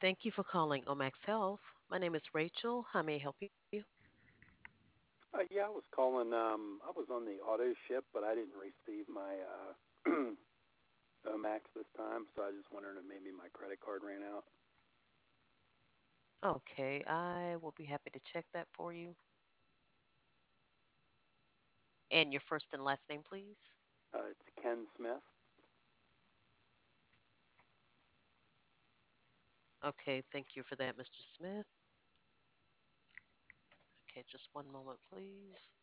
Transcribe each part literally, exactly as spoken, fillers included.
Thank you for calling Omax Health. My name is Rachel. How may I help you? Uh, yeah, I was calling. Um, I was on the auto ship, but I didn't receive my uh, Omax this time, so I was just wondering if maybe my credit card ran out. Okay, I will be happy to check that for you. And your first and last name, please. Uh, it's Ken Smith. Okay, thank you for that, mister Smith. Okay, just one moment, please.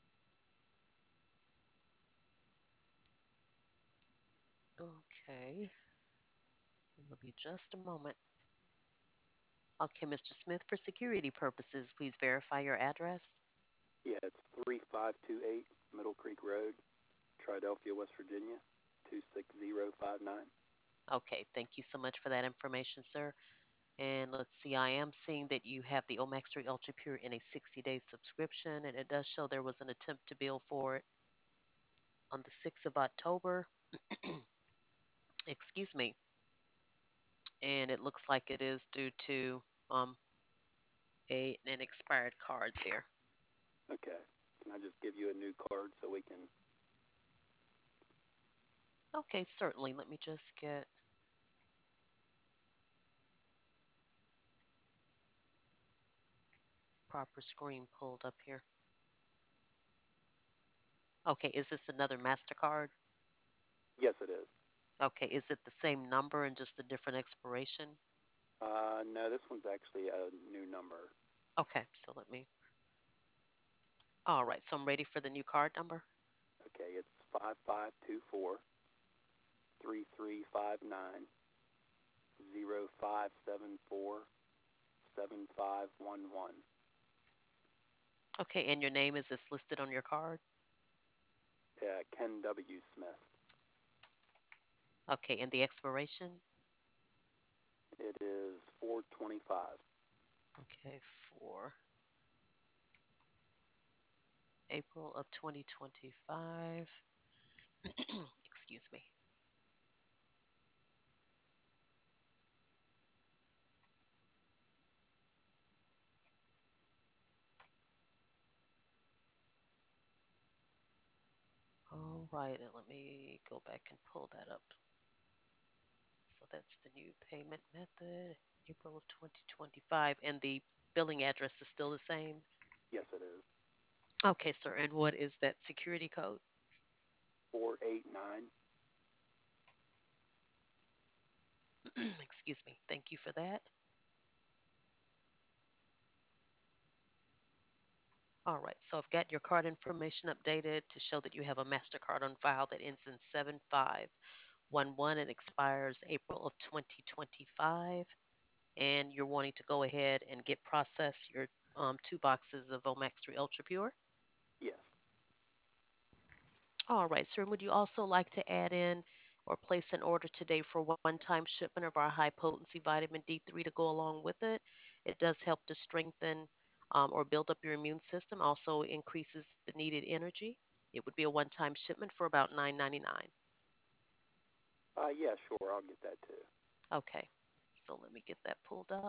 Okay, it'll be just a moment. Okay, mister Smith, for security purposes, please verify your address. Yeah, it's three five two eight Middle Creek Road, Triadelphia, West Virginia, two six zero five nine. Okay, thank you so much for that information, sir. And let's see, I am seeing that you have the Omax three Ultra Pure in a sixty day subscription, and it does show there was an attempt to bill for it on the sixth of October. Excuse me. And it looks like it is due to um, a, an expired card there. Okay. Can I just give you a new card so we can? Okay, certainly. Let me just get proper screen pulled up here. Okay, is this another MasterCard? Yes, it is. Okay, is it the same number and just a different expiration? Uh, no, this one's actually a new number. Okay, so let me. All right, so I'm ready for the new card number. Okay, it's five five two four three three five nine zero five seven four seven five one one. Okay, and your name is this listed on your card? Uh, Ken W. Smith. Okay, and the expiration? It is four twenty-five. Okay, for April of twenty twenty-five. Excuse me. All right, and let me go back and pull that up. So that's the new payment method, April of twenty twenty-five, and the billing address is still the same. Yes, it is. Okay, sir, and what is that security code? four eight nine. Excuse me. Thank you for that. All right, so I've got your card information updated to show that you have a MasterCard on file that ends in seven five one one and expires April of twenty twenty-five. And you're wanting to go ahead and get processed your um, two boxes of Omax three Ultra Pure. Yes. All right, sir. Would you also like to add in or place an order today for one time shipment of our high potency vitamin D three to go along with it? It does help to strengthen um, or build up your immune system, also increases the needed energy. It would be a one time shipment for about nine ninety-nine. Uh, yeah, sure. I'll get that too. Okay, so let me get that pulled up.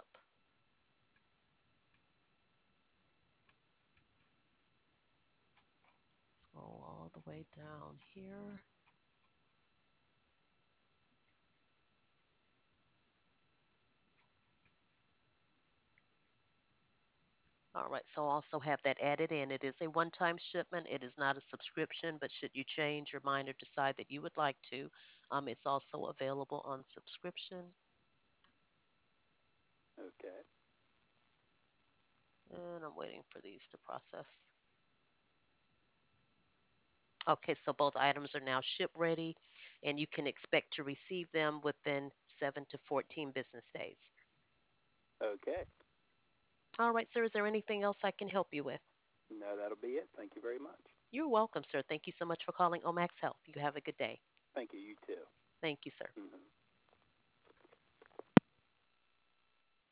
Scroll all the way down here. All right, so I'll also have that added in. It is a one time shipment. It is not a subscription, but should you change your mind or decide that you would like to, um, it's also available on subscription. Okay. And I'm waiting for these to process. Okay, so both items are now ship ready, and you can expect to receive them within seven to fourteen business days. Okay. All right, sir, is there anything else I can help you with? No, that'll be it. Thank you very much. You're welcome, sir. Thank you so much for calling Omax Health. You have a good day. Thank you. You too. Thank you, sir. Mhm.